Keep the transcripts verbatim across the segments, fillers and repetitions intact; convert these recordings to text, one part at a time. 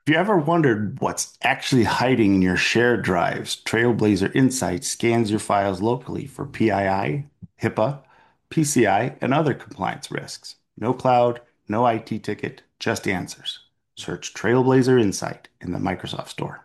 Have you ever wondered what's actually hiding in your shared drives? Trailblazer Insight scans your files locally for P I I, HIPAA, P C I, and other compliance risks. No cloud, no I T ticket, just answers. Search Trailblazer Insight in the Microsoft Store.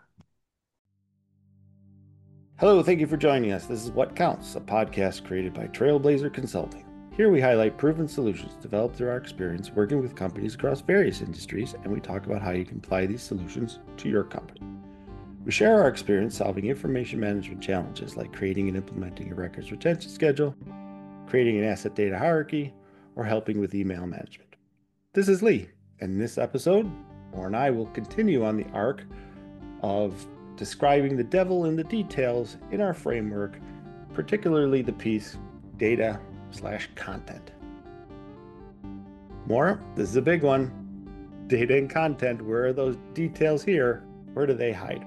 Hello, thank you for joining us. This is What Counts, a podcast created by Trailblazer Consulting. Here we highlight proven solutions developed through our experience working with companies across various industries, and we talk about how you can apply these solutions to your company. We share our experience solving information management challenges like creating and implementing a records retention schedule, creating an asset data hierarchy, or helping with email management. This is Lee, and in this episode, Moore and I will continue on the arc of describing the devil in the details in our framework, particularly the piece data slash content. Moore, this is a big one. Data and content, where are those details here? Where do they hide?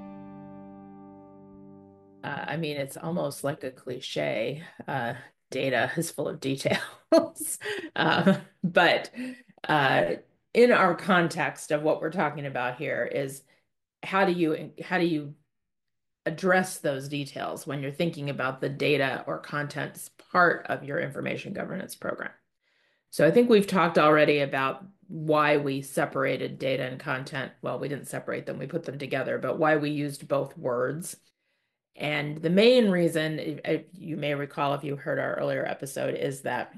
Uh, I mean, it's almost like a cliche. Uh, data is full of details. Um, but uh, in our context of what we're talking about here is how do you how do you address those details when you're thinking about the data or content as part of your information governance program? So I think we've talked already about why we separated data and content. Well, we didn't separate them, we put them together, but why we used both words. And the main reason, if you may recall if you heard our earlier episode, is that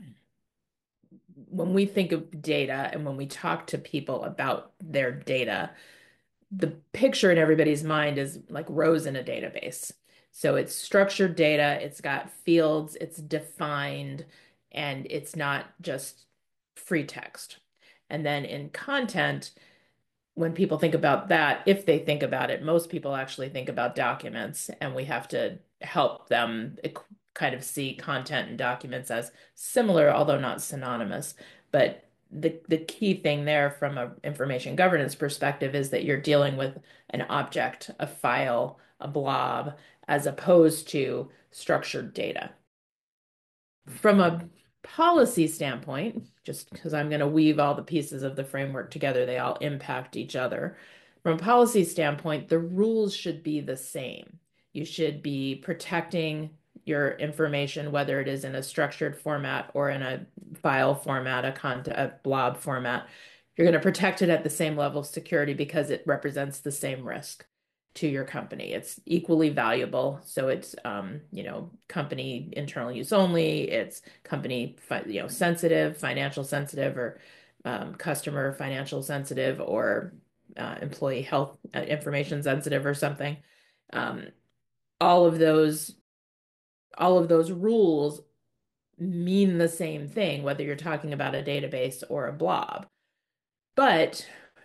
when we think of data and when we talk to people about their data, the picture in everybody's mind is like rows in a database. So it's structured data, it's got fields, it's defined, and it's not just free text. And then in content, when people think about that, if they think about it, most people actually think about documents, and we have to help them kind of see content and documents as similar, although not synonymous. But the the key thing there from an information governance perspective is that you're dealing with an object, a file, a blob, as opposed to structured data. From a policy standpoint, just because I'm going to weave all the pieces of the framework together, they all impact each other. From a policy standpoint, the rules should be the same. You should be protecting your information, whether it is in a structured format or in a file format, a content, a blob format. You're going to protect it at the same level of security because it represents the same risk to your company. It's equally valuable. So it's, um, you know, company internal use only. It's company, you know, sensitive, financial sensitive, or um, customer financial sensitive, or uh, employee health uh, information sensitive, or something. Um, all of those, all of those rules mean the same thing, whether you're talking about a database or a blob. But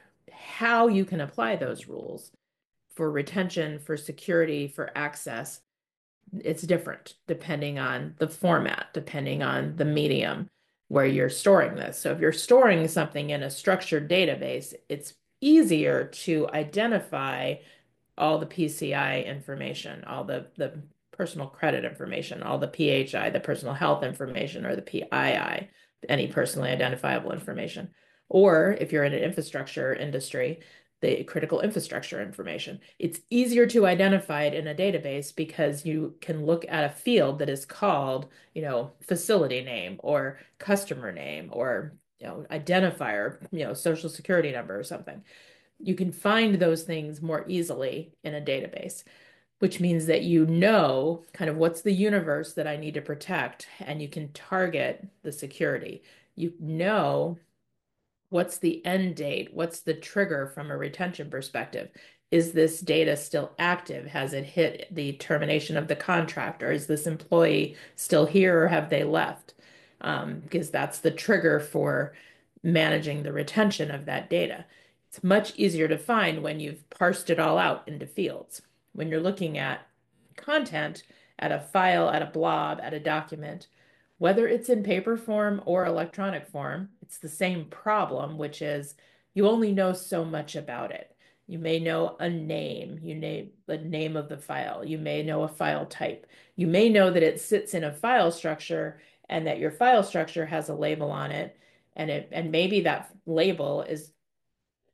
how you can apply those rules for retention, for security, for access, it's different depending on the format, depending on the medium where you're storing this. So if you're storing something in a structured database, it's easier to identify all the P C I information, all the, the personal credit information, all the P H I, the personal health information, or the P I I, any personally identifiable information. Or if you're in an infrastructure industry, the critical infrastructure information. It's easier to identify it in a database because you can look at a field that is called, you know, facility name or customer name or, you know, identifier, you know, social security number or something. You can find those things more easily in a database, which means that you know kind of what's the universe that I need to protect, and you can target the security. You know what's the end date? What's the trigger from a retention perspective? Is this data still active? Has it hit the termination of the contract, or is this employee still here, or have they left? Um, because that's the trigger for managing the retention of that data. It's much easier to find when you've parsed it all out into fields. When you're looking at content, at a file, at a blob, at a document, whether it's in paper form or electronic form, it's the same problem, which is you only know so much about it. You may know a name, you name the name of the file, you may know a file type, you may know that it sits in a file structure and that your file structure has a label on it, and it and maybe that label is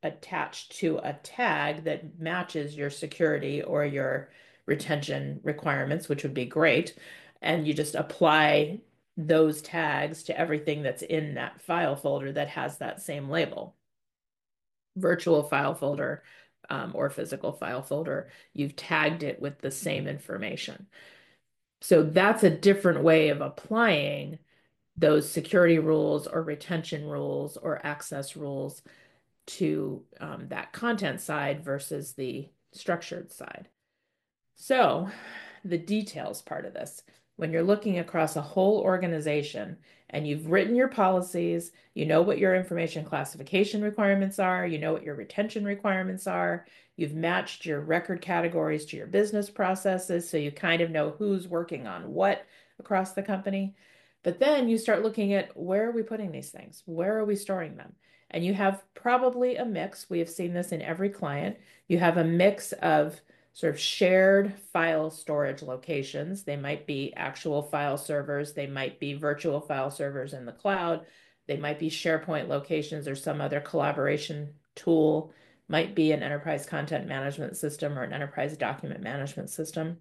attached to a tag that matches your security or your retention requirements, which would be great. And you just apply those tags to everything that's in that file folder that has that same label. Virtual file folder, um, or physical file folder, you've tagged it with the same information. So that's a different way of applying those security rules or retention rules or access rules to um, that content side versus the structured side. So, the details part of this, when you're looking across a whole organization and you've written your policies, you know what your information classification requirements are, you know what your retention requirements are, you've matched your record categories to your business processes, so you kind of know who's working on what across the company. But then you start looking at, where are we putting these things? Where are we storing them? And you have probably a mix. We have seen this in every client. You have a mix of sort of shared file storage locations. They might be actual file servers. They might be virtual file servers in the cloud. They might be SharePoint locations or some other collaboration tool. Might be an enterprise content management system or an enterprise document management system.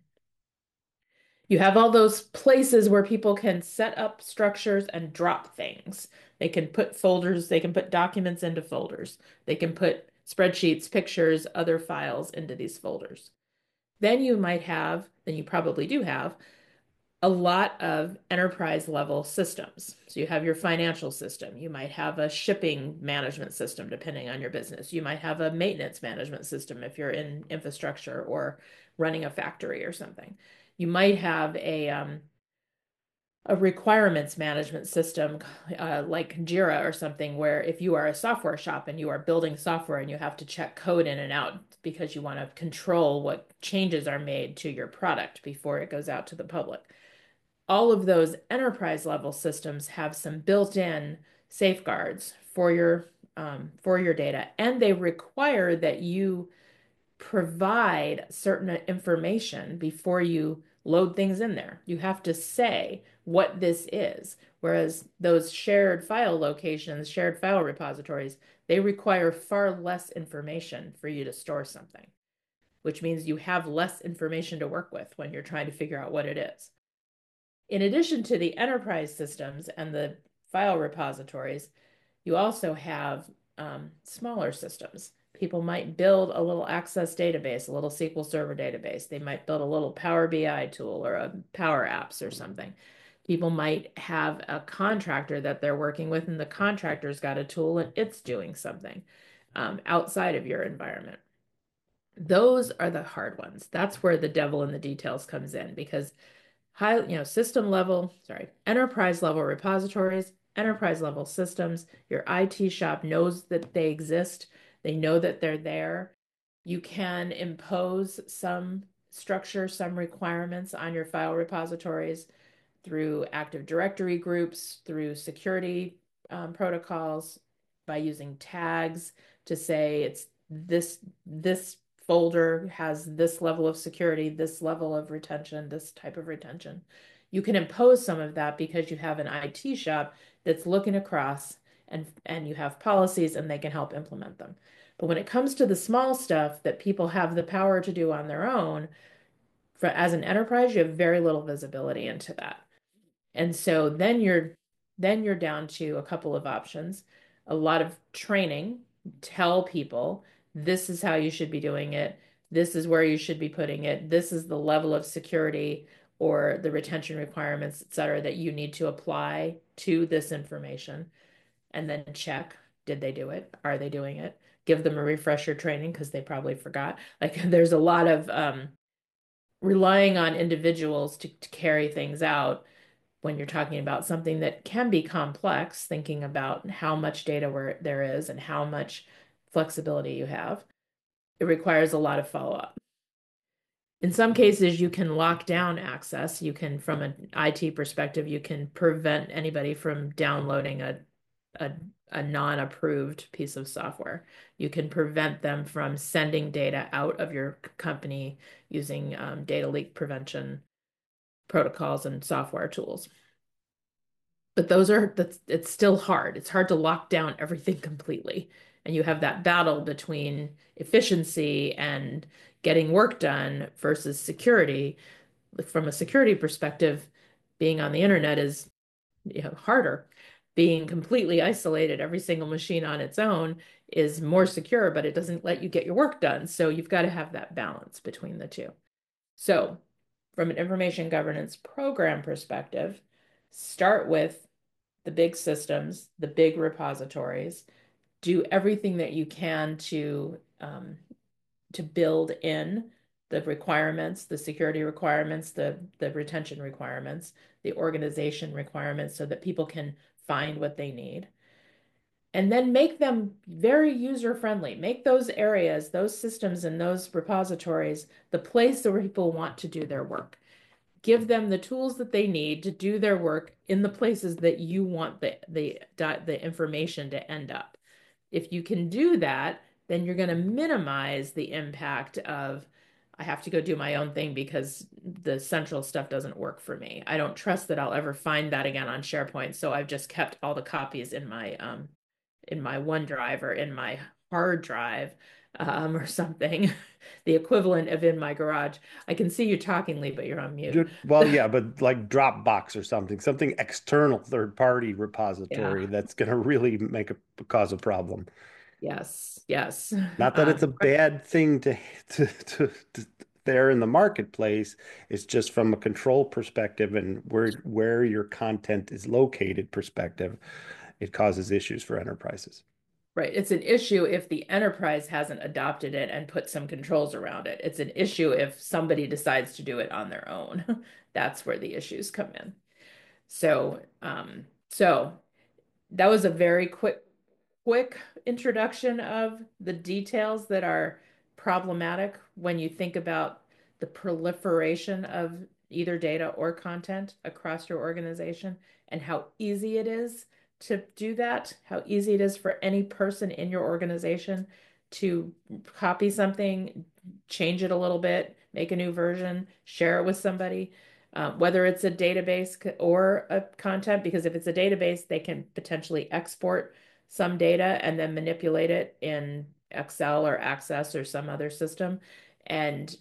You have all those places where people can set up structures and drop things. They can put folders, they can put documents into folders. They can put spreadsheets, pictures, other files into these folders. Then you might have, then you probably do have, a lot of enterprise level systems. So you have your financial system. You might have a shipping management system, depending on your business. You might have a maintenance management system if you're in infrastructure or running a factory or something. You might have a um, a requirements management system uh, like Jira or something, where if you are a software shop and you are building software and you have to check code in and out because you want to control what changes are made to your product before it goes out to the public. All of those enterprise level systems have some built-in safeguards for your um, for your data, and they require that you provide certain information before you load things in there. You have to say what this is. Whereas those shared file locations, shared file repositories, they require far less information for you to store something, which means you have less information to work with when you're trying to figure out what it is. In addition to the enterprise systems and the file repositories, you also have um, smaller systems. People might build a little Access database, a little S Q L Server database. They might build a little Power B I tool or a Power Apps or something. People might have a contractor that they're working with, and the contractor's got a tool and it's doing something um, outside of your environment. Those are the hard ones. That's where the devil in the details comes in, because high, you know, system level, sorry, enterprise level repositories, enterprise level systems, your I T shop knows that they exist. They know that they're there. You can impose some structure, some requirements on your file repositories through Active Directory groups, through security um, protocols, by using tags to say it's this this folder has this level of security, this level of retention, this type of retention. You can impose some of that because you have an I T shop that's looking across, and and you have policies and they can help implement them. But when it comes to the small stuff that people have the power to do on their own, for as an enterprise, you have very little visibility into that. And so then you're then you're down to a couple of options. A lot of training, tell people this is how you should be doing it. This is where you should be putting it. This is the level of security or the retention requirements, et cetera, that you need to apply to this information. And then check, did they do it? Are they doing it? Give them a refresher training because they probably forgot. Like there's a lot of um, relying on individuals to, to carry things out when you're talking about something that can be complex, thinking about how much data where there is and how much flexibility you have. It requires a lot of follow-up. In some cases, you can lock down access. You can, from an I T perspective, you can prevent anybody from downloading a, a, a non-approved piece of software. You can prevent them from sending data out of your company using um, data leak prevention protocols and software tools. But those are, that's, it's still hard. It's hard to lock down everything completely. And you have that battle between efficiency and getting work done versus security. From a security perspective, being on the internet is, you know, harder. Being completely isolated, every single machine on its own is more secure, but it doesn't let you get your work done. So you've got to have that balance between the two. So, from an information governance program perspective, start with the big systems, the big repositories, do everything that you can to um, to build in the requirements, the security requirements, the the retention requirements, the organization requirements, so that people can find what they need. And then make them very user friendly. Make those areas, those systems, and those repositories the place where people want to do their work. Give them the tools that they need to do their work in the places that you want the the the information to end up. If you can do that, then you're going to minimize the impact of, I have to go do my own thing because the central stuff doesn't work for me. I don't trust that I'll ever find that again on SharePoint, so I've just kept all the copies in my um in my OneDrive or in my hard drive, um, or something, the equivalent of in my garage. I can see you talking, Lee, but you're on mute. Well, yeah, but like Dropbox or something, something external third party repository Yeah. that's going to really make a cause a problem. Yes. Yes. Not that it's Um, a bad thing to to to, to there in the marketplace. It's just from a control perspective and where where your content is located perspective, it causes issues for enterprises. right. It's an issue if the enterprise hasn't adopted it and put some controls around it. It's an issue if somebody decides to do it on their own. That's where the issues come in. So, um, so that was a very quick quick introduction of the details that are problematic when you think about the proliferation of either data or content across your organization and how easy it is to do that, how easy it is for any person in your organization to copy something, change it a little bit, make a new version, share it with somebody. Uh, whether it's a database or a content, because if it's a database, they can potentially export some data and then manipulate it in Excel or Access or some other system. And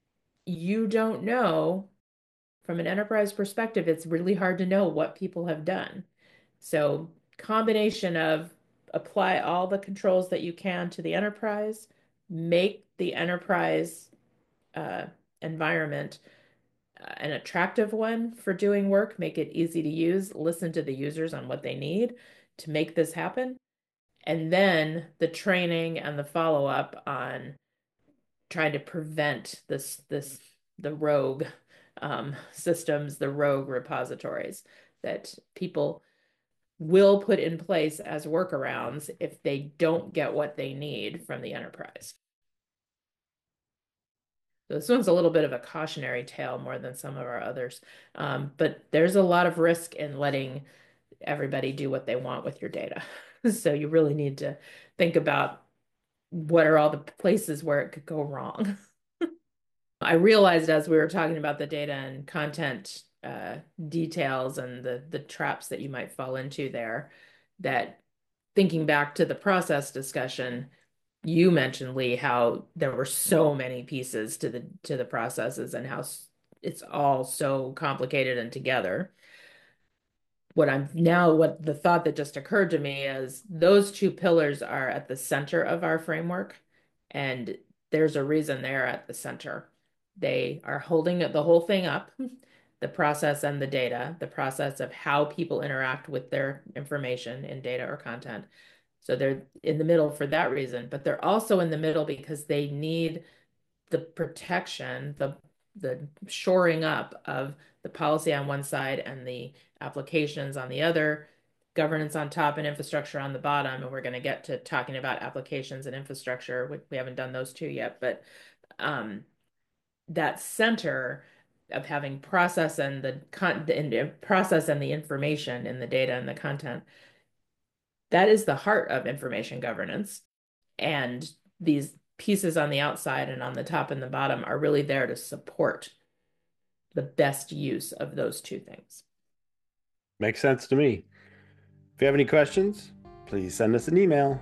you don't know, from an enterprise perspective, it's really hard to know what people have done. So, combination of apply all the controls that you can to the enterprise, make the enterprise uh, environment uh, an attractive one for doing work, make it easy to use, listen to the users on what they need to make this happen. And then the training and the follow-up on trying to prevent this this the rogue um, systems, the rogue repositories that people will put in place as workarounds if they don't get what they need from the enterprise. So this one's a little bit of a cautionary tale more than some of our others. Um, but there's a lot of risk in letting everybody do what they want with your data. So you really need to think about what are all the places where it could go wrong. I realized as we were talking about the data and content uh, details and the the traps that you might fall into there, that thinking back to the process discussion, you mentioned, Lee, how there were so many pieces to the to the processes and how it's all so complicated and together. What I'm now, what the thought that just occurred to me is those two pillars are at the center of our framework, and there's a reason they're at the center. They are holding the whole thing up, the process and the data, the process of how people interact with their information in data or content. So they're in the middle for that reason, but they're also in the middle because they need the protection, the the shoring up of the policy on one side and the applications on the other, governance on top and infrastructure on the bottom. And we're going to get to talking about applications and infrastructure. We, we haven't done those two yet, but um, that center of having process and the con and process and the information in the data and the content, that is the heart of information governance. And these pieces on the outside and on the top and the bottom are really there to support the best use of those two things. Makes sense to me. If you have any questions, please send us an email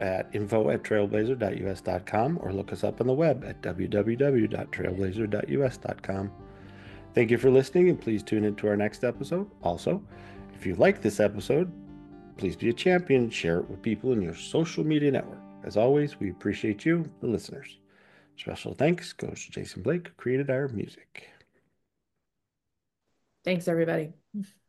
at info at trailblazer dot u s dot com or look us up on the web at w w w dot trailblazer dot u s dot com. Thank you for listening, and please tune in to our next episode. Also, if you like this episode, please be a champion and share it with people in your social media network. As always, we appreciate you, the listeners. Special thanks goes to Jason Blake, who created our music. Thanks, everybody.